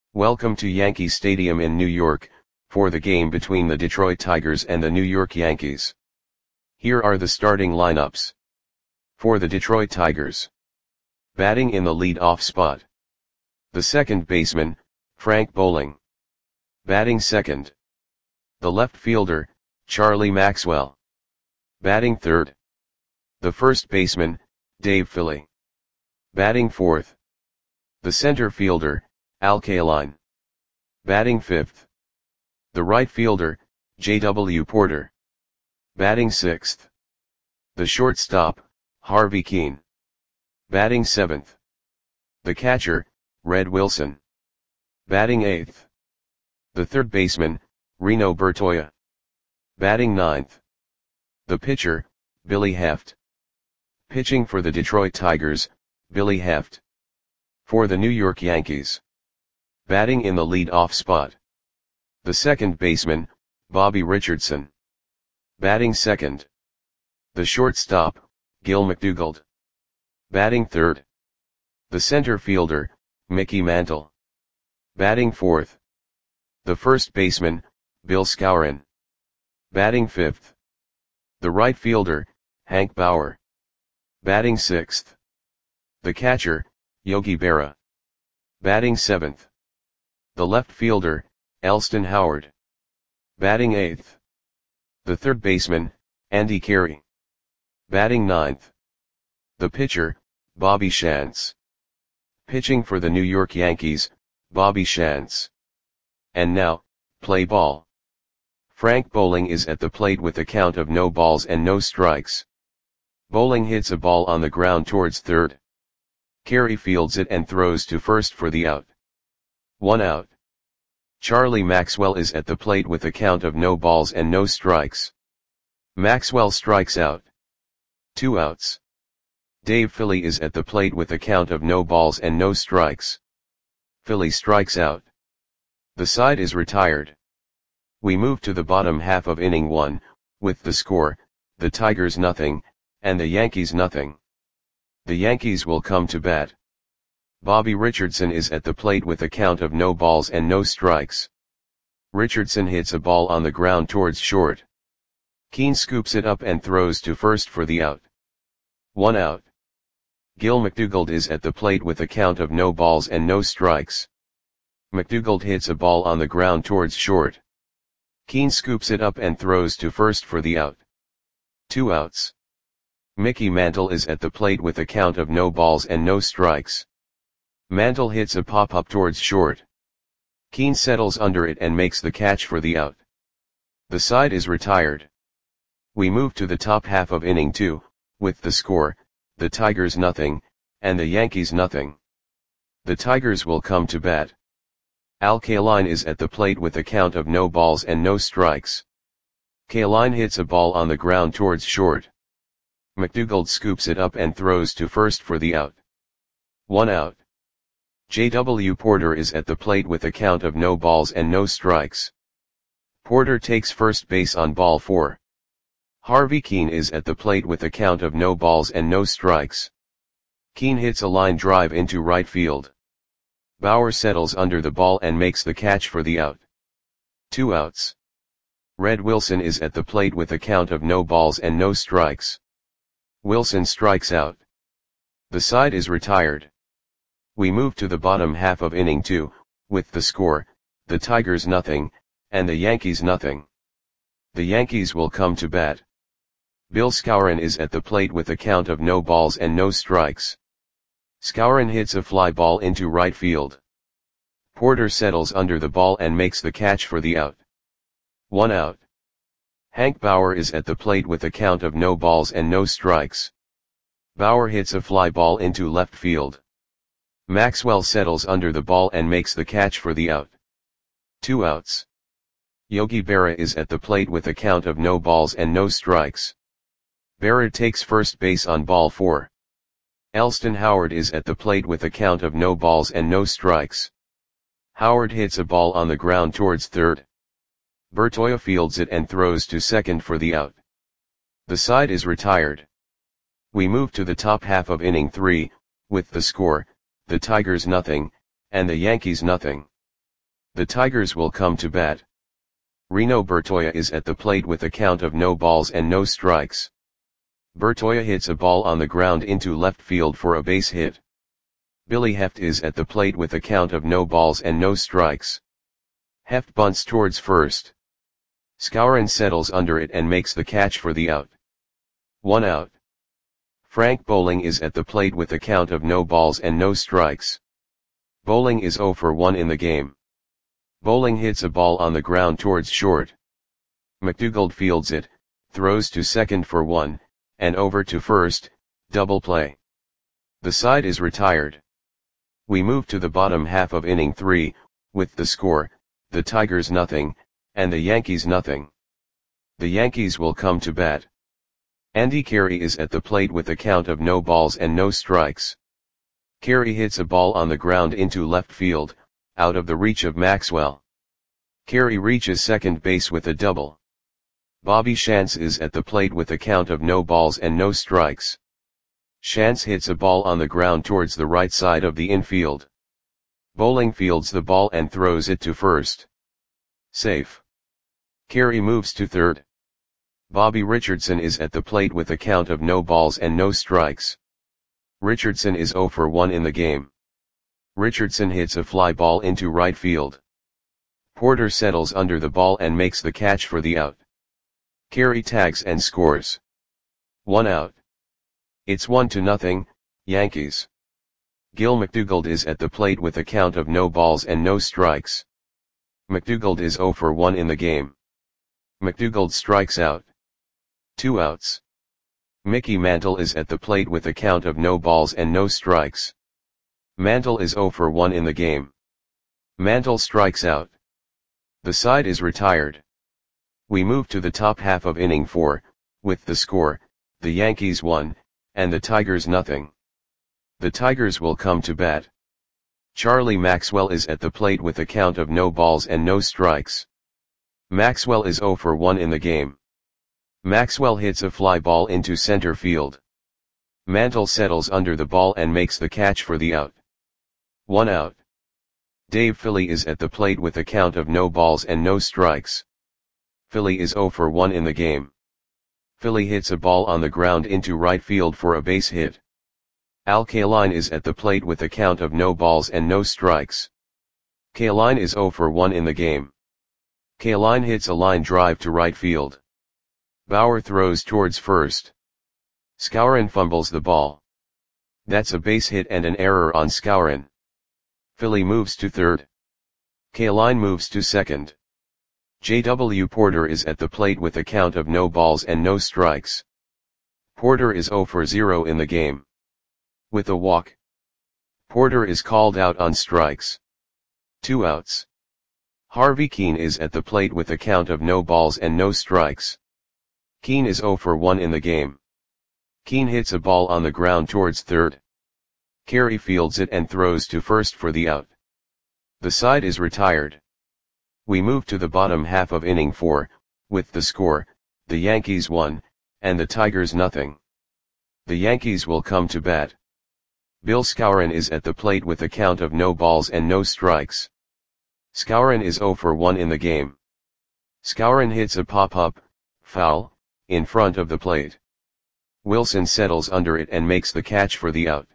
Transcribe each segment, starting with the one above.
Welcome to Yankee Stadium in New York, for the game between the Detroit Tigers and the New York Yankees. Here are the starting lineups. For the Detroit Tigers. Batting in the lead-off spot. The second baseman, Frank Bowling. Batting second. The left fielder, Charlie Maxwell. Batting third. The first baseman, Dave Philly. Batting fourth. The center fielder, Al Kaline. Batting fifth. The right fielder, J.W. Porter. Batting sixth. The shortstop, Harvey Kuenn. Batting seventh. The catcher, Red Wilson. Batting eighth. The third baseman, Reno Bertoia. Batting ninth. The pitcher, Billy Heft. Pitching for the Detroit Tigers, Billy Heft. For the New York Yankees. Batting in the lead-off spot. The second baseman, Bobby Richardson. Batting second. The shortstop, Gil McDougald. Batting third. The center fielder, Mickey Mantle. Batting fourth. The first baseman, Bill Skowron. Batting fifth. The right fielder, Hank Bauer. Batting sixth. The catcher, Yogi Berra. Batting seventh. The left fielder, Elston Howard. Batting eighth. The third baseman, Andy Carey. Batting ninth. The pitcher, Bobby Shantz. Pitching for the New York Yankees, Bobby Shantz. And now, play ball. Frank Bowling is at the plate with a count of no balls and no strikes. Bowling hits a ball on the ground towards third. Carey fields it and throws to first for the out. 1 out. Charlie Maxwell is at the plate with a count of no balls and no strikes. Maxwell strikes out. 2 outs. Dave Philly is at the plate with a count of no balls and no strikes. Philly strikes out. The side is retired. We move to the bottom half of inning 1, with the score, the Tigers nothing, and the Yankees nothing. The Yankees will come to bat. Bobby Richardson is at the plate with a count of no balls and no strikes. Richardson hits a ball on the ground towards short. Kuenn scoops it up and throws to first for the out. 1 out. Gil McDougald is at the plate with a count of no balls and no strikes. McDougald hits a ball on the ground towards short. Kuenn scoops it up and throws to first for the out. 2 outs. Mickey Mantle is at the plate with a count of no balls and no strikes. Mantle hits a pop-up towards short. Kuenn settles under it and makes the catch for the out. The side is retired. We move to the top half of inning 2, with the score, the Tigers nothing, and the Yankees nothing. The Tigers will come to bat. Al Kaline is at the plate with a count of no balls and no strikes. Kaline hits a ball on the ground towards short. McDougald scoops it up and throws to first for the out. 1 out. J.W. Porter is at the plate with a count of no balls and no strikes. Porter takes first base on ball 4. Harvey Kuenn is at the plate with a count of no balls and no strikes. Kuenn hits a line drive into right field. Bauer settles under the ball and makes the catch for the out. 2 outs. Red Wilson is at the plate with a count of no balls and no strikes. Wilson strikes out. The side is retired. We move to the bottom half of inning 2, with the score, the Tigers nothing, and the Yankees nothing. The Yankees will come to bat. Bill Skowron is at the plate with a count of no balls and no strikes. Skowron hits a fly ball into right field. Porter settles under the ball and makes the catch for the out. 1 out. Hank Bauer is at the plate with a count of no balls and no strikes. Bauer hits a fly ball into left field. Maxwell settles under the ball and makes the catch for the out. 2 outs. Yogi Berra is at the plate with a count of no balls and no strikes. Berra takes first base on ball 4. Elston Howard is at the plate with a count of no balls and no strikes. Howard hits a ball on the ground towards third. Bertoia fields it and throws to second for the out. The side is retired. We move to the top half of inning 3, with the score, the Tigers nothing, and the Yankees nothing. The Tigers will come to bat. Reno Bertoia is at the plate with a count of no balls and no strikes. Bertoia hits a ball on the ground into left field for a base hit. Billy Heft is at the plate with a count of no balls and no strikes. Heft bunts towards first. Skowron settles under it and makes the catch for the out. 1 out. Frank Bowling is at the plate with a count of no balls and no strikes. Bowling is 0 for 1 in the game. Bowling hits a ball on the ground towards short. McDougald fields it, throws to second for 1, and over to first, double play. The side is retired. We move to the bottom half of inning 3, with the score, the Tigers nothing, and the Yankees nothing. The Yankees will come to bat. Andy Carey is at the plate with a count of no balls and no strikes. Carey hits a ball on the ground into left field, out of the reach of Maxwell. Carey reaches second base with a double. Bobby Shantz is at the plate with a count of no balls and no strikes. Shantz hits a ball on the ground towards the right side of the infield. Bowling fields the ball and throws it to first. Safe. Carey moves to third. Bobby Richardson is at the plate with a count of no balls and no strikes. Richardson is 0 for 1 in the game. Richardson hits a fly ball into right field. Porter settles under the ball and makes the catch for the out. Carey tags and scores. 1 out. It's 1-0, Yankees. Gil McDougald is at the plate with a count of no balls and no strikes. McDougald is 0 for 1 in the game. McDougald strikes out. 2 outs. Mickey Mantle is at the plate with a count of no balls and no strikes. Mantle is 0 for 1 in the game. Mantle strikes out. The side is retired. We move to the top half of inning 4, with the score, the Yankees 1, and the Tigers nothing. The Tigers will come to bat. Charlie Maxwell is at the plate with a count of no balls and no strikes. Maxwell is 0 for 1 in the game. Maxwell hits a fly ball into center field. Mantle settles under the ball and makes the catch for the out. 1 out. Dave Philly is at the plate with a count of no balls and no strikes. Philly is 0 for 1 in the game. Philly hits a ball on the ground into right field for a base hit. Al Kaline is at the plate with a count of no balls and no strikes. Kaline is 0 for 1 in the game. Kaline hits a line drive to right field. Bauer throws towards first. Skowron fumbles the ball. That's a base hit and an error on Skowron. Philly moves to third. Kaline moves to second. J.W. Porter is at the plate with a count of no balls and no strikes. Porter is 0 for 0 in the game. With a walk. Porter is called out on strikes. 2 outs. Harvey Keene is at the plate with a count of no balls and no strikes. Keene is 0 for 1 in the game. Keene hits a ball on the ground towards third. Carey fields it and throws to first for the out. The side is retired. We move to the bottom half of inning 4, with the score, the Yankees 1, and the Tigers nothing. The Yankees will come to bat. Bill Skowron is at the plate with a count of no balls and no strikes. Skowron is 0 for 1 in the game. Skowron hits a pop-up, foul, in front of the plate. Wilson settles under it and makes the catch for the out.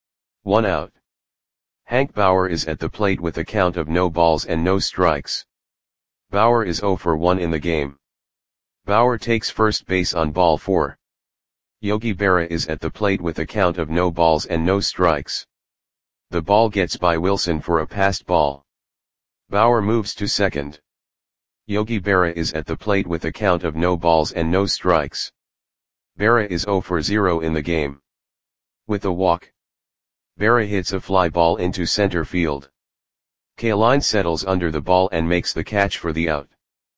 1 out. Hank Bauer is at the plate with a count of no balls and no strikes. Bauer is 0 for 1 in the game. Bauer takes first base on ball 4. Yogi Berra is at the plate with a count of no balls and no strikes. The ball gets by Wilson for a passed ball. Bauer moves to second. Yogi Berra is at the plate with a count of no balls and no strikes. Berra is 0 for 0 in the game. With a walk. Berra hits a fly ball into center field. Kaline settles under the ball and makes the catch for the out.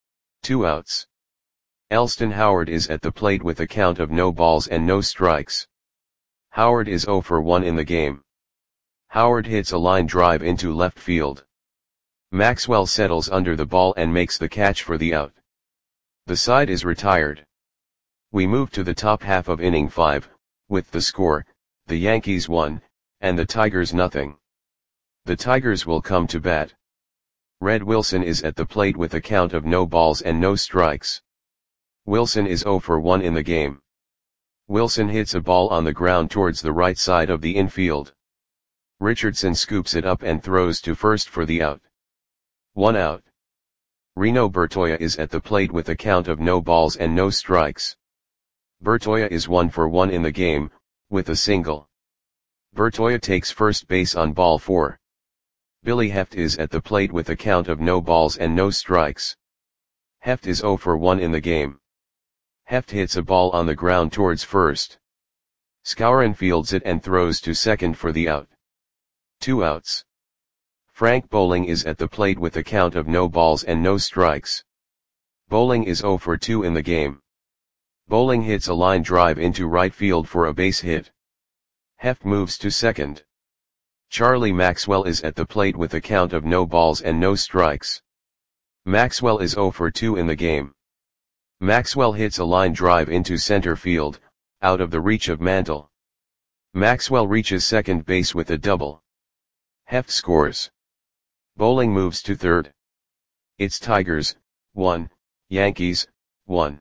2 outs. Elston Howard is at the plate with a count of no balls and no strikes. Howard is 0 for 1 in the game. Howard hits a line drive into left field. Maxwell settles under the ball and makes the catch for the out. The side is retired. We move to the top half of inning 5, with the score, the Yankees 1, and the Tigers nothing. The Tigers will come to bat. Red Wilson is at the plate with a count of no balls and no strikes. Wilson is 0 for 1 in the game. Wilson hits a ball on the ground towards the right side of the infield. Richardson scoops it up and throws to first for the out. 1 out. Reno Bertoia is at the plate with a count of no balls and no strikes. Bertoia is 1 for 1 in the game, with a single. Bertoia takes first base on ball 4. Billy Heft is at the plate with a count of no balls and no strikes. Heft is 0 for 1 in the game. Heft hits a ball on the ground towards first. Skowron fields it and throws to second for the out. 2 outs. Frank Bowling is at the plate with a count of no balls and no strikes. Bowling is 0 for 2 in the game. Bowling hits a line drive into right field for a base hit. Heft moves to second. Charlie Maxwell is at the plate with a count of no balls and no strikes. Maxwell is 0 for 2 in the game. Maxwell hits a line drive into center field, out of the reach of Mantle. Maxwell reaches second base with a double. Heft scores. Bowling moves to third. It's Tigers, 1, Yankees, 1.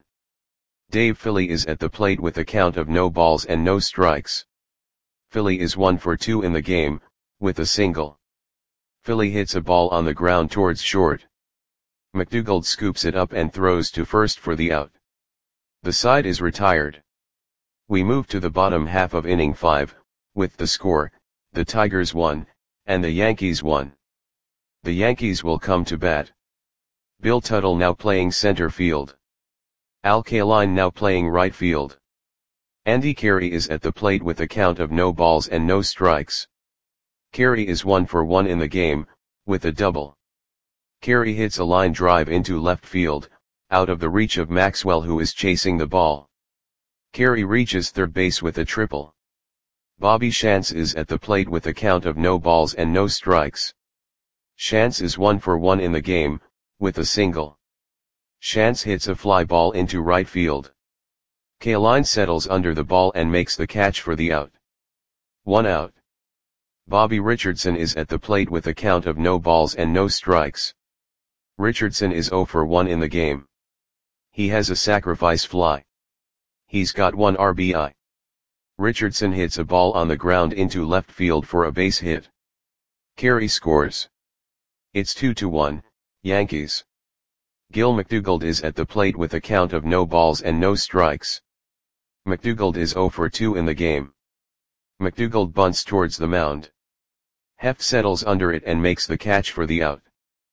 Dave Philly is at the plate with a count of no balls and no strikes. Philly is 1 for 2 in the game, with a single. Philly hits a ball on the ground towards short. McDougald scoops it up and throws to first for the out. The side is retired. We move to the bottom half of inning 5, with the score, the Tigers 1, and the Yankees 1. The Yankees will come to bat. Bill Tuttle now playing center field. Al Kaline now playing right field. Andy Carey is at the plate with a count of no balls and no strikes. Carey is 1 for 1 in the game, with a double. Carey hits a line drive into left field, out of the reach of Maxwell who is chasing the ball. Carey reaches third base with a triple. Bobby Shantz is at the plate with a count of no balls and no strikes. Shantz is 1 for 1 in the game, with a single. Shantz hits a fly ball into right field. Kaline settles under the ball and makes the catch for the out. 1 out. Bobby Richardson is at the plate with a count of no balls and no strikes. Richardson is 0 for 1 in the game. He has a sacrifice fly. He's got 1 RBI. Richardson hits a ball on the ground into left field for a base hit. Carey scores. It's 2-1, Yankees. Gil McDougald is at the plate with a count of no balls and no strikes. McDougald is 0 for 2 in the game. McDougald bunts towards the mound. Heft settles under it and makes the catch for the out.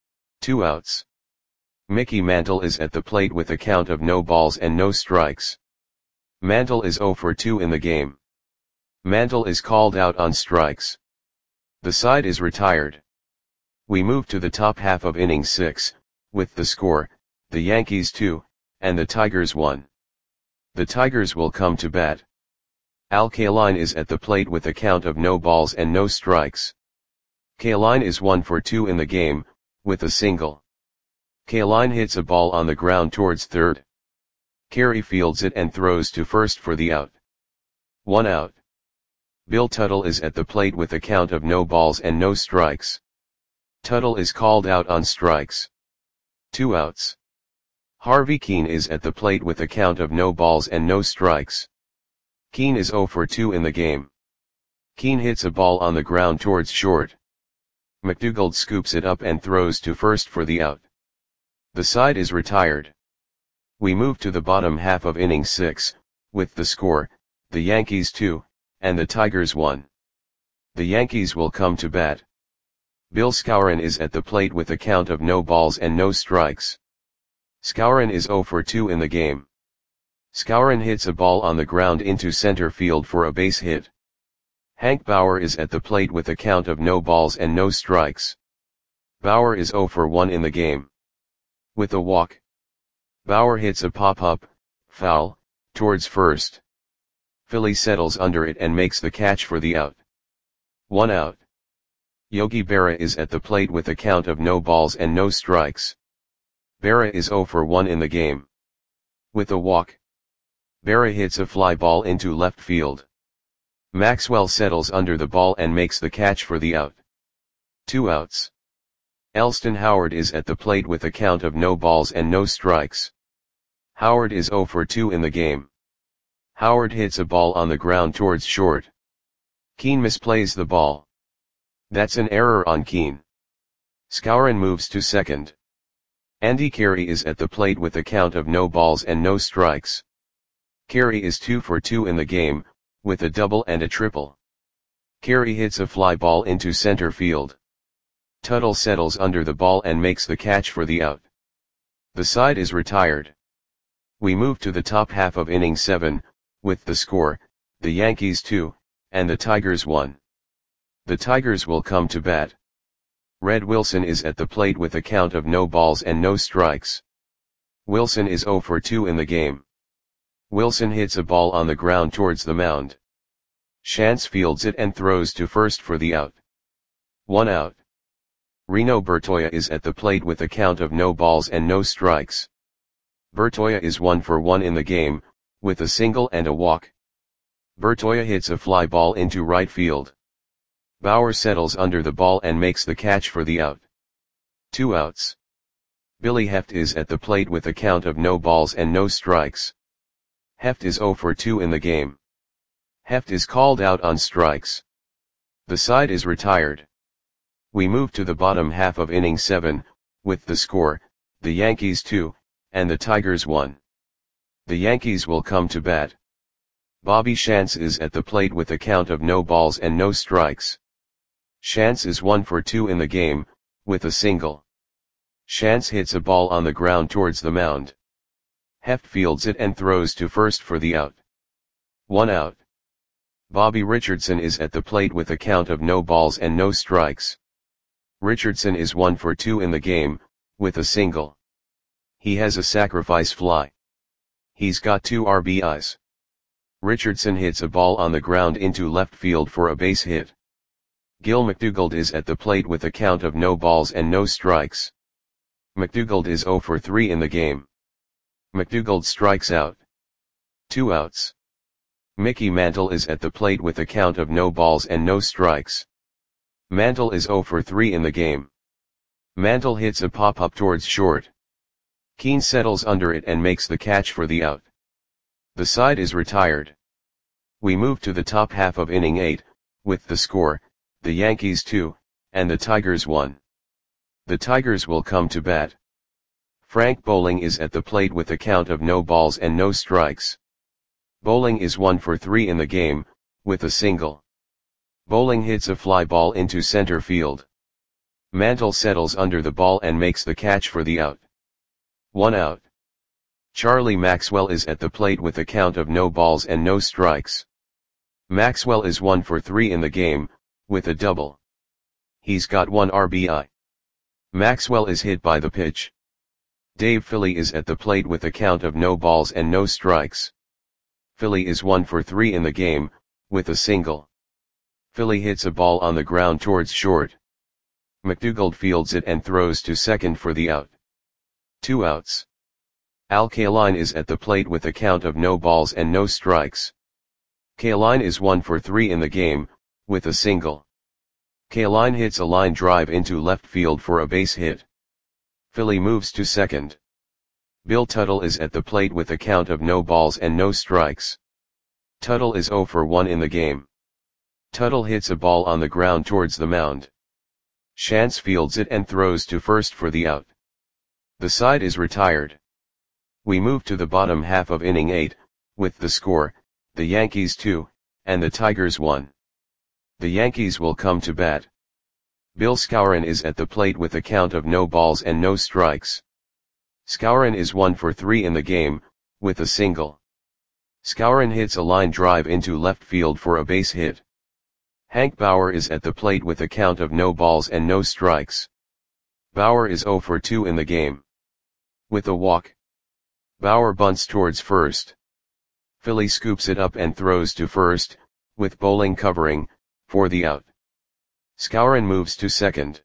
2 outs. Mickey Mantle is at the plate with a count of no balls and no strikes. Mantle is 0 for 2 in the game. Mantle is called out on strikes. The side is retired. We move to the top half of inning 6, with the score, the Yankees 2, and the Tigers 1. The Tigers will come to bat. Al Kaline is at the plate with a count of no balls and no strikes. Kaline is 1 for 2 in the game, with a single. Kaline hits a ball on the ground towards third. Carey fields it and throws to first for the out. 1 out. Bill Tuttle is at the plate with a count of no balls and no strikes. Tuttle is called out on strikes. 2 outs. Harvey Keene is at the plate with a count of no balls and no strikes. Keene is 0 for 2 in the game. Keene hits a ball on the ground towards short. McDougald scoops it up and throws to first for the out. The side is retired. We move to the bottom half of inning 6, with the score, the Yankees 2, and the Tigers 1. The Yankees will come to bat. Bill Skowron is at the plate with a count of no balls and no strikes. Skowron is 0 for 2 in the game. Skowron hits a ball on the ground into center field for a base hit. Hank Bauer is at the plate with a count of no balls and no strikes. Bauer is 0 for 1 in the game. With a walk. Bauer hits a pop-up, foul, towards first. Philly settles under it and makes the catch for the out. 1 out. Yogi Berra is at the plate with a count of no balls and no strikes. Berra is 0 for 1 in the game. With a walk. Berra hits a fly ball into left field. Maxwell settles under the ball and makes the catch for the out. 2 outs. Elston Howard is at the plate with a count of no balls and no strikes. Howard is 0 for 2 in the game. Howard hits a ball on the ground towards short. Keane misplays the ball. That's an error on Keane. Skowron moves to second. Andy Carey is at the plate with a count of no balls and no strikes. Carey is 2 for 2 in the game, with a double and a triple. Carey hits a fly ball into center field. Tuttle settles under the ball and makes the catch for the out. The side is retired. We move to the top half of inning 7, with the score, the Yankees 2, and the Tigers 1. The Tigers will come to bat. Red Wilson is at the plate with a count of no balls and no strikes. Wilson is 0 for 2 in the game. Wilson hits a ball on the ground towards the mound. Shantz fields it and throws to first for the out. 1 out. Reno Bertoia is at the plate with a count of no balls and no strikes. Bertoia is 1 for 1 in the game, with a single and a walk. Bertoia hits a fly ball into right field. Bauer settles under the ball and makes the catch for the out. 2 outs. Billy Heft is at the plate with a count of no balls and no strikes. Heft is 0 for 2 in the game. Heft is called out on strikes. The side is retired. We move to the bottom half of inning 7, with the score, the Yankees 2, and the Tigers 1. The Yankees will come to bat. Bobby Shantz is at the plate with a count of no balls and no strikes. Shantz is 1 for 2 in the game, with a single. Shantz hits a ball on the ground towards the mound. Heft fields it and throws to first for the out. 1 out. Bobby Richardson is at the plate with a count of no balls and no strikes. Richardson is 1 for 2 in the game, with a single. He has a sacrifice fly. He's got 2 RBIs. Richardson hits a ball on the ground into left field for a base hit. Gil McDougald is at the plate with a count of no balls and no strikes. McDougald is 0 for 3 in the game. McDougald strikes out. 2 outs. Mickey Mantle is at the plate with a count of no balls and no strikes. Mantle is 0 for 3 in the game. Mantle hits a pop-up towards short. Keane settles under it and makes the catch for the out. The side is retired. We move to the top half of inning 8, with the score, the Yankees 2, and the Tigers 1. The Tigers will come to bat. Frank Bowling is at the plate with a count of no balls and no strikes. Bowling is 1 for 3 in the game, with a single. Bowling hits a fly ball into center field. Mantle settles under the ball and makes the catch for the out. 1 out. Charlie Maxwell is at the plate with a count of no balls and no strikes. Maxwell is 1 for 3 in the game, with a double. He's got 1 RBI. Maxwell is hit by the pitch. Dave Philly is at the plate with a count of no balls and no strikes. Philly is 1 for 3 in the game, with a single. Philly hits a ball on the ground towards short. McDougald fields it and throws to second for the out. 2 outs. Al Kaline is at the plate with a count of no balls and no strikes. Kaline is 1 for 3 in the game, with a single. Kaline hits a line drive into left field for a base hit. Philly moves to second. Bill Tuttle is at the plate with a count of no balls and no strikes. Tuttle is 0 for 1 in the game. Tuttle hits a ball on the ground towards the mound. Shantz fields it and throws to first for the out. The side is retired. We move to the bottom half of inning 8, with the score, the Yankees 2, and the Tigers 1. The Yankees will come to bat. Bill Skowron is at the plate with a count of no balls and no strikes. Skowron is 1 for 3 in the game, with a single. Skowron hits a line drive into left field for a base hit. Hank Bauer is at the plate with a count of no balls and no strikes. Bauer is 0 for 2 in the game. With a walk. Bauer bunts towards first. Philly scoops it up and throws to first, with Bowling covering, for the out. Skowron moves to second.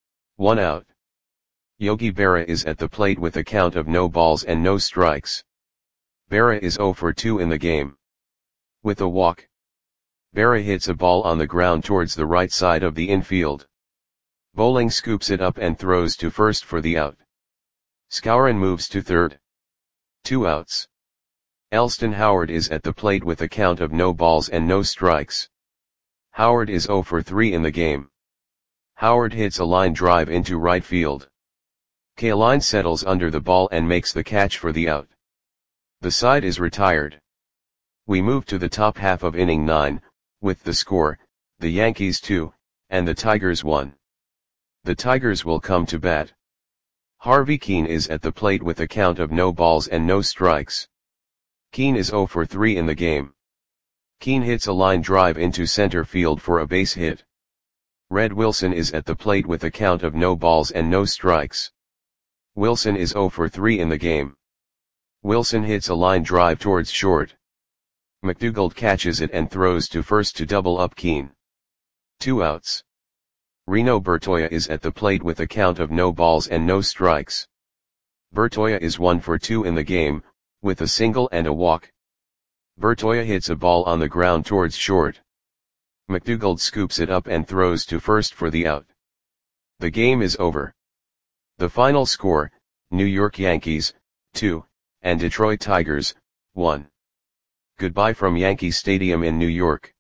1 out. Yogi Berra is at the plate with a count of no balls and no strikes. Berra is 0 for 2 in the game. With a walk. Berra hits a ball on the ground towards the right side of the infield. Bowling scoops it up and throws to first for the out. Skowron moves to third. 2 outs. Elston Howard is at the plate with a count of no balls and no strikes. Howard is 0 for 3 in the game. Howard hits a line drive into right field. Kaline settles under the ball and makes the catch for the out. The side is retired. We move to the top half of inning 9, with the score, the Yankees 2, and the Tigers 1. The Tigers will come to bat. Harvey Kuenn is at the plate with a count of no balls and no strikes. Kuenn is 0 for 3 in the game. Kuenn hits a line drive into center field for a base hit. Red Wilson is at the plate with a count of no balls and no strikes. Wilson is 0 for 3 in the game. Wilson hits a line drive towards short. McDougald catches it and throws to first to double up Kuenn. 2 outs. Reno Bertoia is at the plate with a count of no balls and no strikes. Bertoia is 1 for 2 in the game, with a single and a walk. Bertoia hits a ball on the ground towards short. McDougald scoops it up and throws to first for the out. The game is over. The final score, New York Yankees, 2, and Detroit Tigers, 1. Goodbye from Yankee Stadium in New York.